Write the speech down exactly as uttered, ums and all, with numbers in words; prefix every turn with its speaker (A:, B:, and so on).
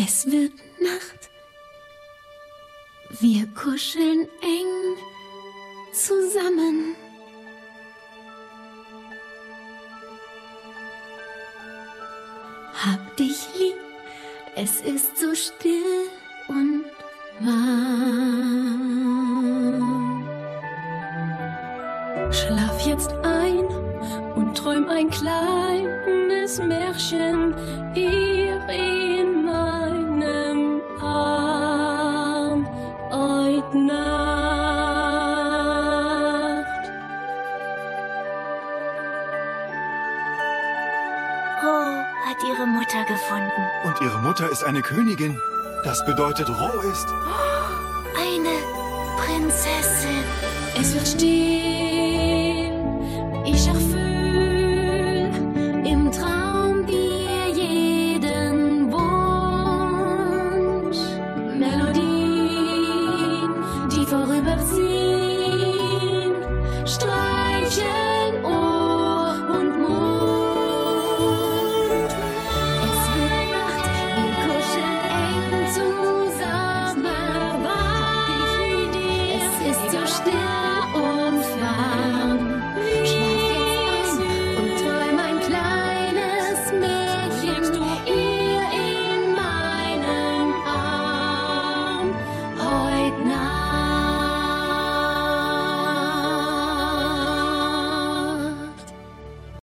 A: Es wird Nacht. Wir kuscheln eng zusammen. Hab dich lieb, es ist so still und warm. Schlaf jetzt ein und träum ein kleines Märchen, ihr in meinem Arm heut Nacht.
B: Ro hat ihre Mutter gefunden.
C: Und ihre Mutter ist eine Königin. Das bedeutet, Ro ist...
B: Eine Prinzessin.
A: Es wird still, ich erfüll im Traum dir jeden Wunsch. Melodien, die vorüberziehen, streicheln Ohr und Mund. Es wird Nacht, wir kuscheln eng zusammen bei dir. Es ist so still.